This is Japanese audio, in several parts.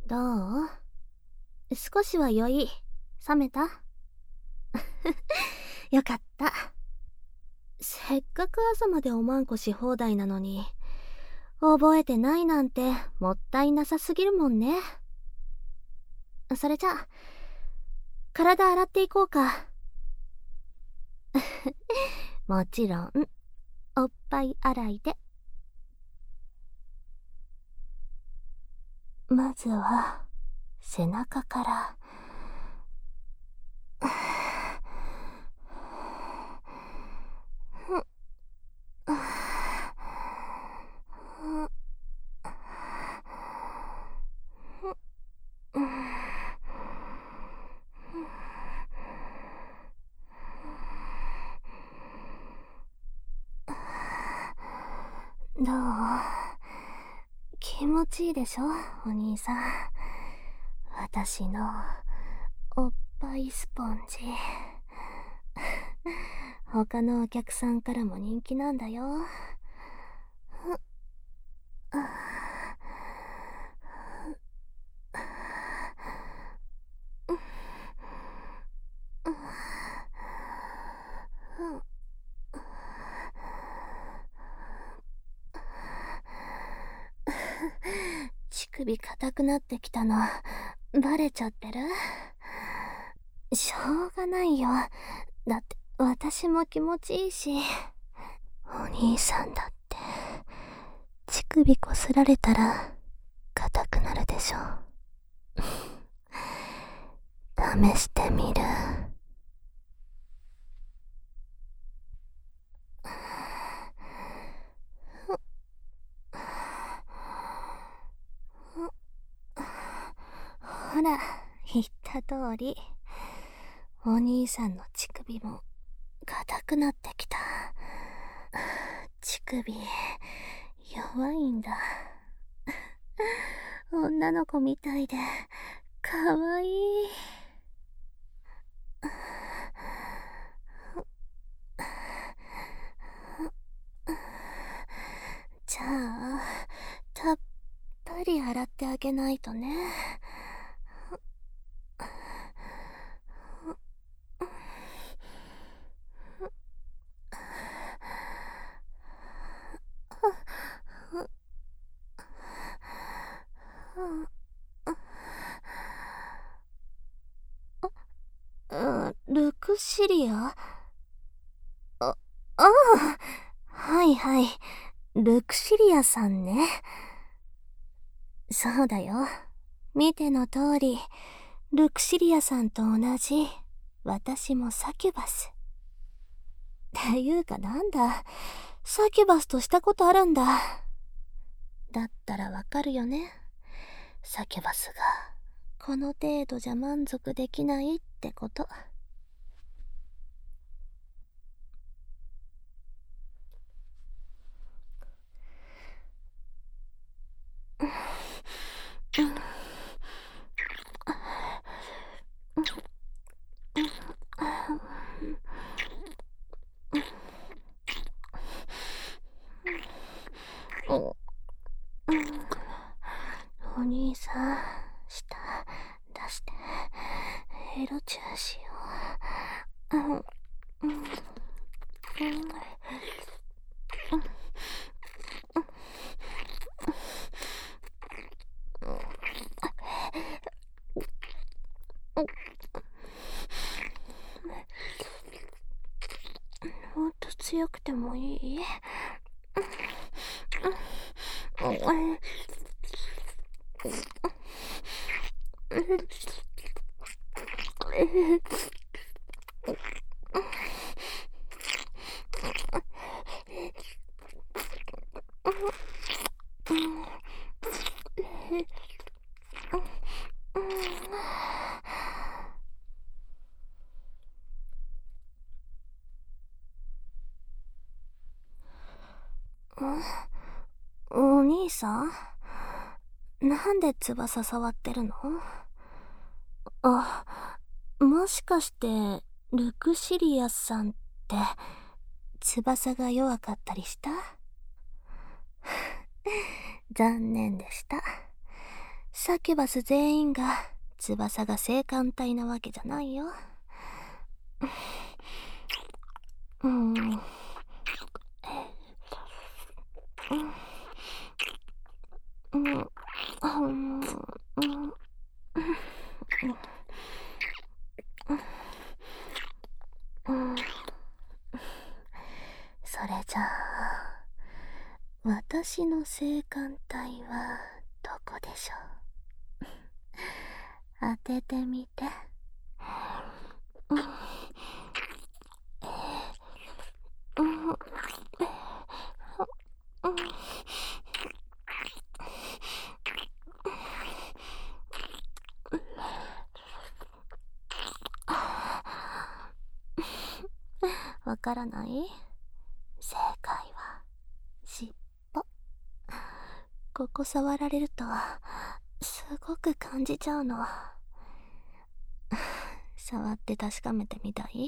どう？少しは酔い冷めた？よかった。せっかく朝までおまんこし放題なのに覚えてないなんてもったいなさすぎるもんね。それじゃあ体洗っていこうか。もちろんおっぱい洗いで。まずは背中から。どう？気持ちいいでしょ、お兄さん。私のおっぱいスポンジ。他のお客さんからも人気なんだよ。乳首硬くなってきたのバレちゃってる？しょうがないよ。だって私も気持ちいいし。お兄さんだって乳首こすられたら硬くなるでしょ。試してみる？ほら、言った通りお兄さんの乳首も硬くなってきた。乳首弱いんだ。女の子みたいでかわいい。じゃあたっぷり洗ってあげないとね。ルクシリア？ああ、はいはい、ルクシリアさんね。そうだよ、見ての通りルクシリアさんと同じ私もサキュバス。っていうかなんだ、サキュバスとしたことあるんだ。だったらわかるよね、サキュバスがこの程度じゃ満足できないってこと。お兄さん、舌出してエロチューしよう。もっと強くてもいい？お兄さん、なんで翼触ってるの？あ、もしかしてルクシリアさんって翼が弱かったりした？残念でした。 サキュバス全員が翼が性感帯なわけじゃないよ。それじゃあ、私の性感帯はどこでしょう。当ててみて。わからない？正解は尻尾。ここ触られるとすごく感じちゃうの。触って確かめてみたい？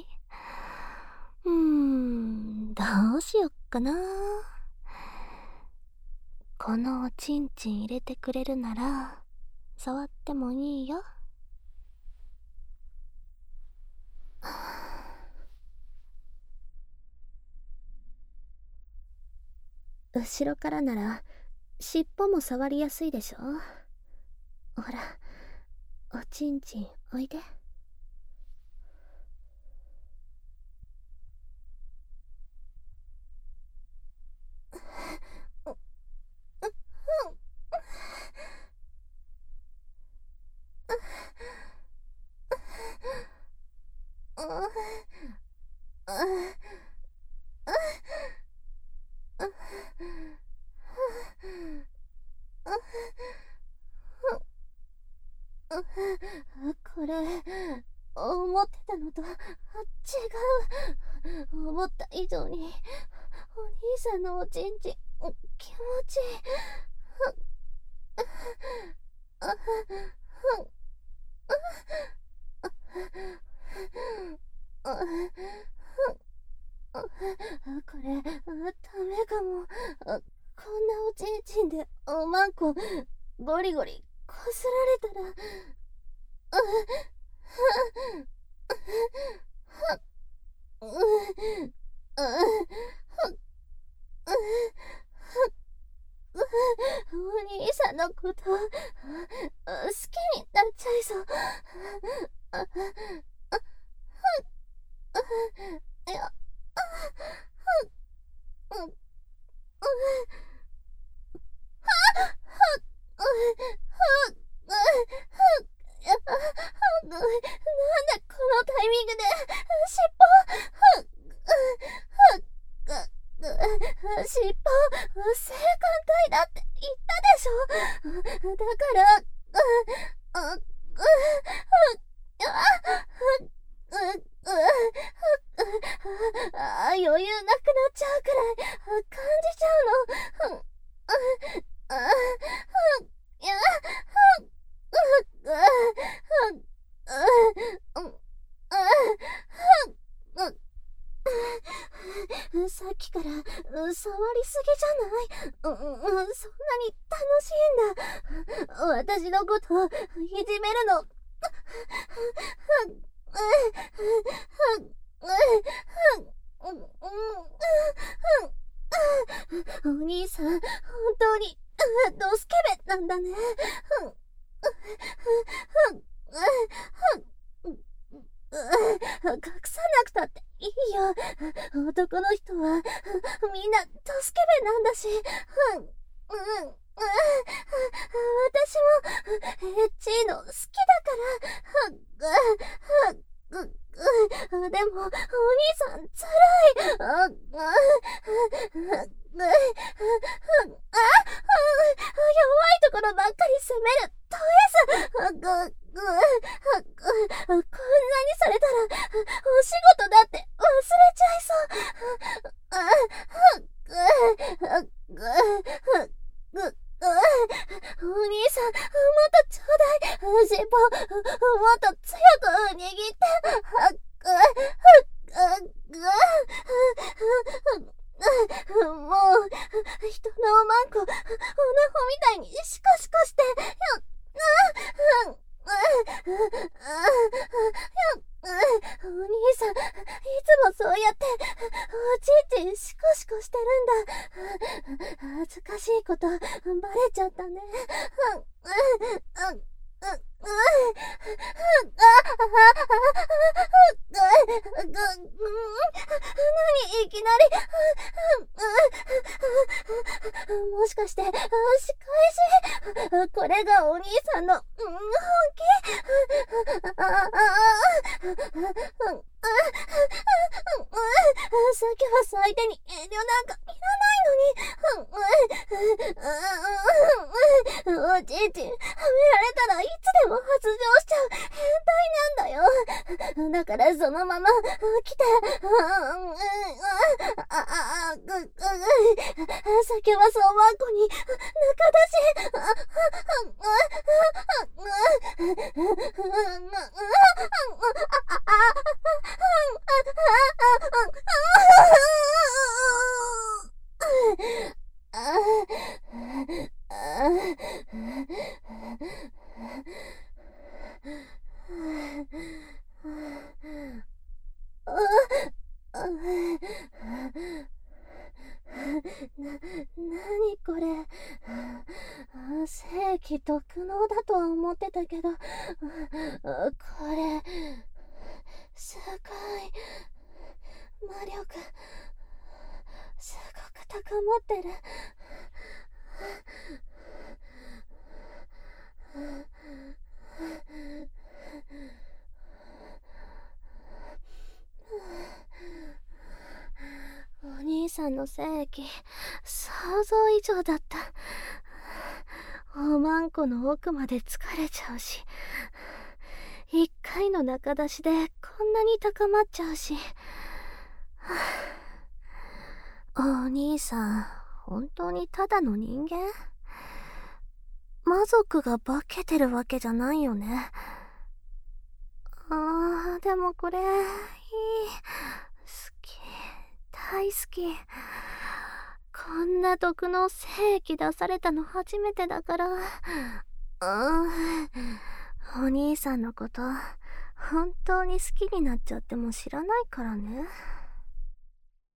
どうしよっかな。このおちんちん入れてくれるなら触ってもいいよ。後ろからなら尻尾も触りやすいでしょ。ほら、おちんちんおいで。これ、思ってたのと違う。思った以上にお兄さんのおちんちん気持ちいい。これ、ダメかも。こんなおちんちんでおまんこゴリゴリこすられたら。お兄さんのこと好きになっちゃいそう。いや、なんだこのタイミングで尻尾尻尾性感帯だって言ったでしょ。だから余裕なくなっちゃうくらい感じちゃうの。さっきから触りすぎじゃない？そんなに楽しいんだ。私のこといじめるの。お兄さん、本当にドスケベなんだね。隠さなくたっていいよ。男の人はみんなドスケベなんだし。私もエッチーの好きだから。でもお兄さんつらい。弱いところばっかり責めるとやす。こんなにされたらお仕事だって忘れちゃいそう。お兄さん、もっとちょうだい。尻尾、もっと強く握って。もう、人のおまんこ、おなほみたいにシコシコして。 お兄さん、いつもそうやっておちんちんシコシコしてるんだ。恥ずかしいことバレちゃったね。何いきなり。もしかして仕返し？これがお兄さんの本気？さっきは相手に遠慮なんかいらないのに。おちんちんはめられたらいつでも発情しちゃう変態なんだよ。だからそのまま来て。酒は相馬子に中だし。何これ。正規特能だとは思ってたけど、これすごい魔力、すごく高まってる。お兄さんの精液、想像以上だった。おまんこの奥まで疲れちゃうし、一回の中出しでこんなに高まっちゃうし。お兄さん、本当にただの人間？魔族が化けてるわけじゃないよね。でもこれ、いい。好き。大好き。こんな毒の精液出されたの初めてだから。お兄さんのこと、本当に好きになっちゃっても知らないからね。